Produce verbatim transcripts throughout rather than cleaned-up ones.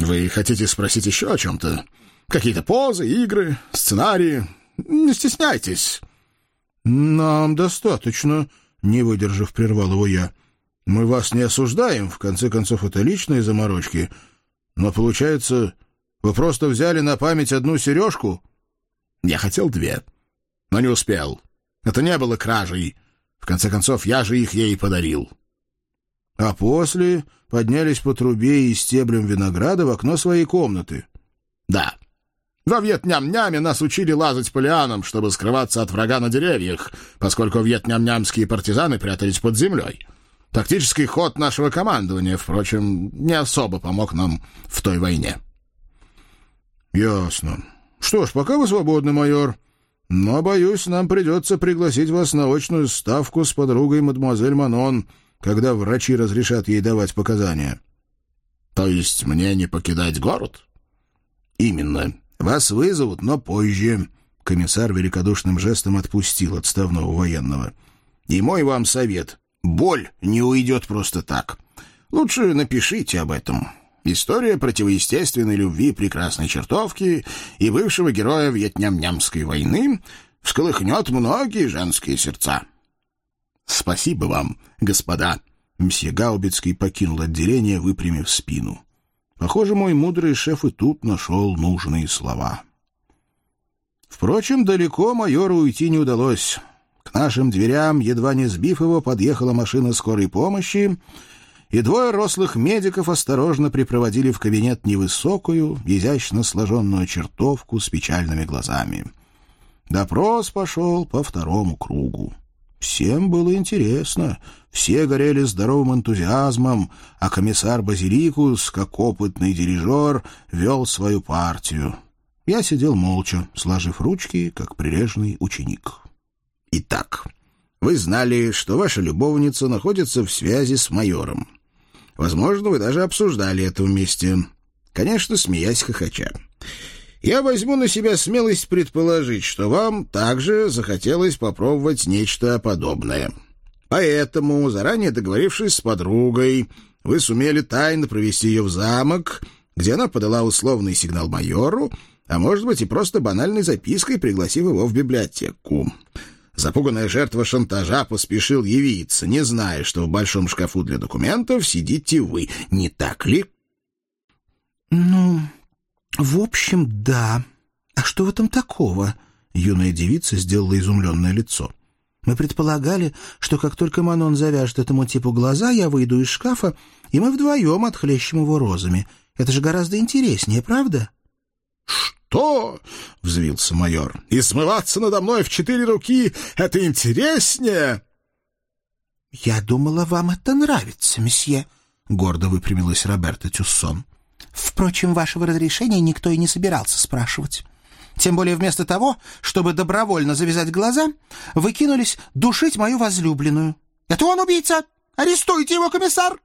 Вы хотите спросить еще о чем-то? Какие-то позы, игры, сценарии? Не стесняйтесь». «Нам достаточно», — не выдержав, прервал его я. «Мы вас не осуждаем, в конце концов, это личные заморочки. Но, получается, вы просто взяли на память одну сережку?» «Я хотел две, но не успел. Это не было кражей. В конце концов, я же их ей подарил». А после поднялись по трубе и стеблем винограда в окно своей комнаты. «Да. Во Вьетням-Няме нас учили лазать по лианам, чтобы скрываться от врага на деревьях, поскольку вьетням-нямские партизаны прятались под землей. Тактический ход нашего командования, впрочем, не особо помог нам в той войне». «Ясно. Что ж, пока вы свободны, майор. Но, боюсь, нам придется пригласить вас на очную ставку с подругой мадемуазель Манон, когда врачи разрешат ей давать показания». «То есть мне не покидать город?» «Именно. Вас вызовут, но позже». Комиссар великодушным жестом отпустил отставного военного. «И мой вам совет. Боль не уйдет просто так. Лучше напишите об этом. История противоестественной любви прекрасной чертовки и бывшего героя Вьетням-Нямской войны всколыхнет многие женские сердца». «Спасибо вам, господа». Мсье Гаубицкий покинул отделение, выпрямив спину. Похоже, мой мудрый шеф и тут нашел нужные слова. Впрочем, далеко майору уйти не удалось. К нашим дверям, едва не сбив его, подъехала машина скорой помощи, и двое рослых медиков осторожно припроводили в кабинет невысокую, изящно сложенную чертовку с печальными глазами. Допрос пошел по второму кругу. Всем было интересно, все горели здоровым энтузиазмом, а комиссар Базиликус, как опытный дирижер, вел свою партию. Я сидел молча, сложив ручки, как прилежный ученик. «Итак, вы знали, что ваша любовница находится в связи с майором. Возможно, вы даже обсуждали это вместе. Конечно, смеясь хохоча. Я возьму на себя смелость предположить, что вам также захотелось попробовать нечто подобное. Поэтому, заранее договорившись с подругой, вы сумели тайно провести ее в замок, где она подала условный сигнал майору, а может быть и просто банальной запиской, пригласив его в библиотеку. Запуганная жертва шантажа поспешил явиться, не зная, что в большом шкафу для документов сидите вы. Не так ли?» «Ну, в общем, да. А что в этом такого?» Юная девица сделала изумленное лицо. «Мы предполагали, что как только Манон завяжет этому типу глаза, я выйду из шкафа, и мы вдвоем отхлещем его розами. Это же гораздо интереснее, правда?» «Что?» — взвился майор. «И смываться надо мной в четыре руки — это интереснее?» «Я думала, вам это нравится, месье», — гордо выпрямилась Роберта Тюссон. «Впрочем, вашего разрешения никто и не собирался спрашивать. Тем более вместо того, чтобы добровольно завязать глаза, вы кинулись душить мою возлюбленную. Это он убийца! Арестуйте его, комиссар!»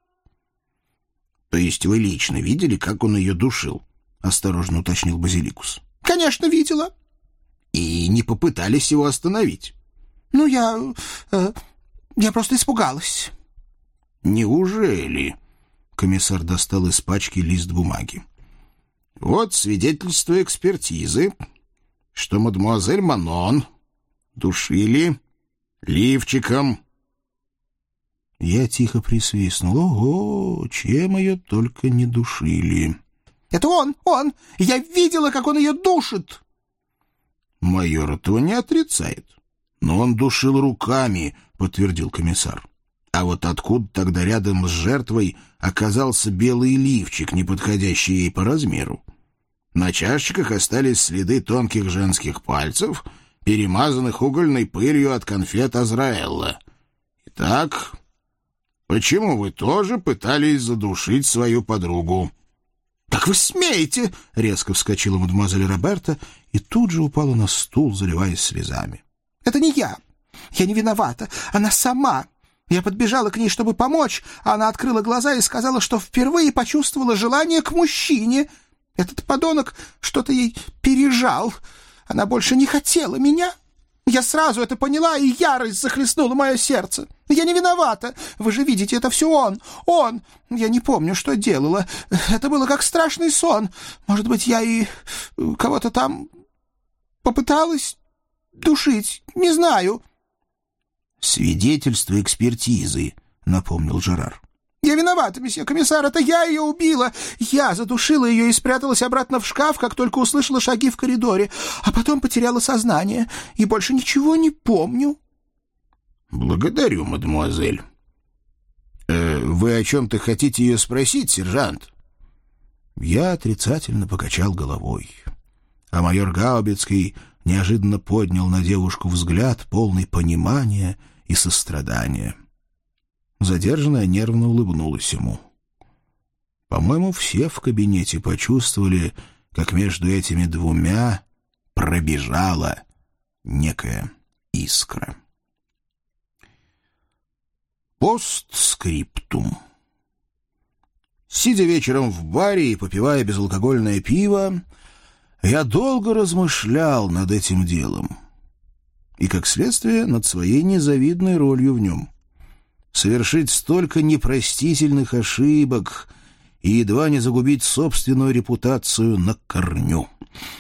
«То есть вы лично видели, как он ее душил?» — осторожно уточнил Базиликус. «Конечно, видела». «И не попытались его остановить?» «Ну, я... Э, я просто испугалась». «Неужели?» — комиссар достал из пачки лист бумаги. «Вот свидетельство экспертизы, что мадемуазель Манон душили лифчиком». Я тихо присвистнул. «Ого, чем ее только не душили!» «Это он, он! Я видела, как он ее душит!» «Майор этого не отрицает. Но он душил руками», — подтвердил комиссар. «А вот откуда тогда рядом с жертвой оказался белый лифчик, не подходящий ей по размеру? На чашечках остались следы тонких женских пальцев, перемазанных угольной пылью от конфет Азраэлла. Итак, почему вы тоже пытались задушить свою подругу?» «Как вы смеете!» — резко вскочила мадемуазель Роберта и тут же упала на стул, заливаясь слезами. «Это не я. Я не виновата. Она сама. Я подбежала к ней, чтобы помочь, а она открыла глаза и сказала, что впервые почувствовала желание к мужчине. Этот подонок что-то ей пережал. Она больше не хотела меня. Я сразу это поняла, и ярость захлестнула мое сердце. Я не виновата. Вы же видите, это все он. Он. Я не помню, что делала. Это было как страшный сон. Может быть, я и кого-то там попыталась душить. Не знаю. Свидетельство экспертизы, напомнил Жерар. «Я виновата, месье комиссар, это я ее убила. Я задушила ее и спряталась обратно в шкаф, как только услышала шаги в коридоре, а потом потеряла сознание и больше ничего не помню». «Благодарю, мадемуазель. Э, вы о чем-то хотите ее спросить, сержант?» Я отрицательно покачал головой, а майор Гаубицкий неожиданно поднял на девушку взгляд, полный понимания и сострадания. Задержанная нервно улыбнулась ему. По-моему, все в кабинете почувствовали, как между этими двумя пробежала некая искра. Постскриптум. Сидя вечером в баре и попивая безалкогольное пиво, я долго размышлял над этим делом и, как следствие, над своей незавидной ролью в нем. Совершить столько непростительных ошибок и едва не загубить собственную репутацию на корню.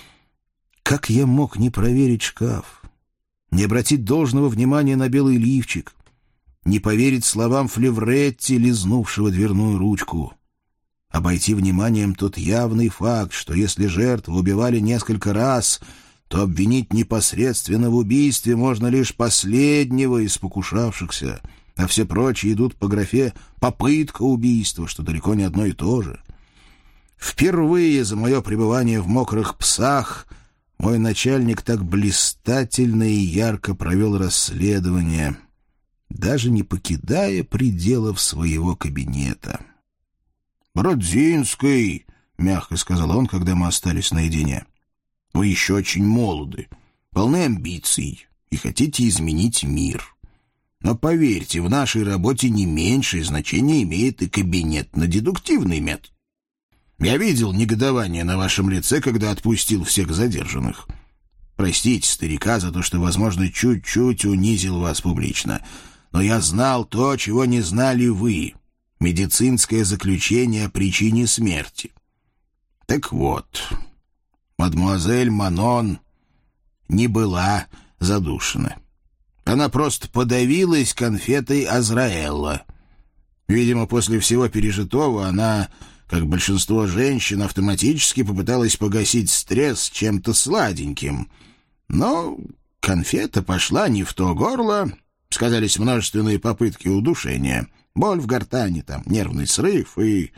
Как я мог не проверить шкаф, не обратить должного внимания на белый лифчик, не поверить словам Флевретти, лизнувшего дверную ручку, обойти вниманием тот явный факт, что если жертву убивали несколько раз, то обвинить непосредственно в убийстве можно лишь последнего из покушавшихся, а все прочие идут по графе «попытка убийства», что далеко не одно и то же. Впервые за мое пребывание в «Мокрых псах» мой начальник так блистательно и ярко провел расследование, даже не покидая пределов своего кабинета. «Бродзинский», — мягко сказал он, когда мы остались наедине, — «вы еще очень молоды, полны амбиций и хотите изменить мир. Но поверьте, в нашей работе не меньшее значение имеет и кабинетно-дедуктивный метод. Я видел негодование на вашем лице, когда отпустил всех задержанных. Простите старика за то, что, возможно, чуть-чуть унизил вас публично. Но я знал то, чего не знали вы. Медицинское заключение о причине смерти. Так вот, мадемуазель Манон не была задушена. Она просто подавилась конфетой Азраэлла. Видимо, после всего пережитого она, как большинство женщин, автоматически попыталась погасить стресс чем-то сладеньким. Но конфета пошла не в то горло, сказались множественные попытки удушения, боль в гортани, там, нервный срыв и...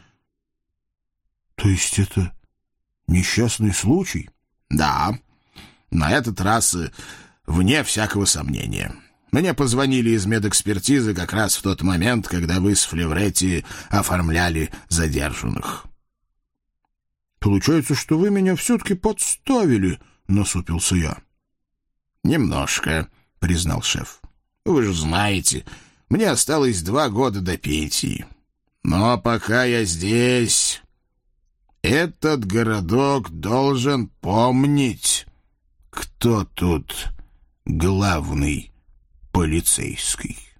То есть это несчастный случай? Да, на этот раз вне всякого сомнения. Мне позвонили из медэкспертизы как раз в тот момент, когда вы с Флевретти оформляли задержанных. «Получается, что вы меня все-таки подставили», — насупился я. «Немножко», — признал шеф. «Вы же знаете, мне осталось два года до пенсии. Но пока я здесь, этот городок должен помнить, кто тут главный полицейский».